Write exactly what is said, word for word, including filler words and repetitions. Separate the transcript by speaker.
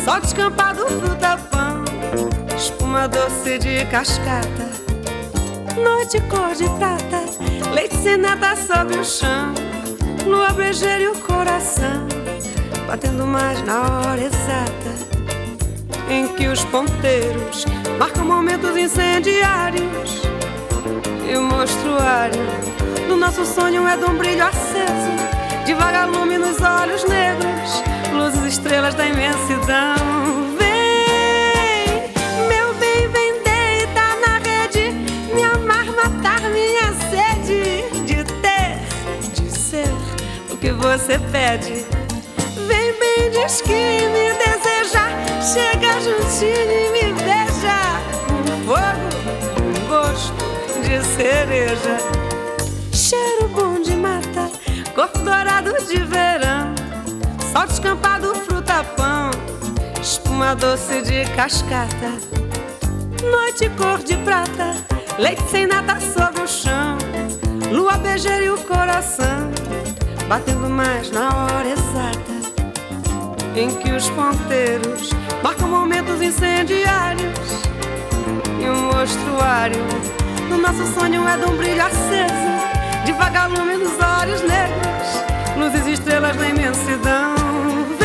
Speaker 1: sol descampado, fruta, pão, espuma doce de cascata, noite cor de prata, leite sem nada sobre o chão, lua brejeira e o coração batendo mais na hora exata em que os ponteiros marcam momentos incendiários. E o mostruário do nosso sonho é de um brilho aceso, de vagalume nos olhos negros, luzes estrelas da imensidão. Vem, meu bem, vem deitar na rede, me amar, matar minha sede de ter, de ser o que você pede. Vem bem, diz que me deseja, chega juntinho e me beija, com fogo, com gosto de cereja, cheiro bom de mata, corpo dourado de verão, sol descampado, fruta, pão, espuma doce de cascata, noite cor de prata, leite sem nada sobre o chão, lua beijeira e o coração batendo mais na hora exata em que os ponteiros marcam momentos incendiários. E o mostruário do nosso sonho é de um brilho aceso, de vagalume nos olhos negros, luzes e estrelas da imensidão.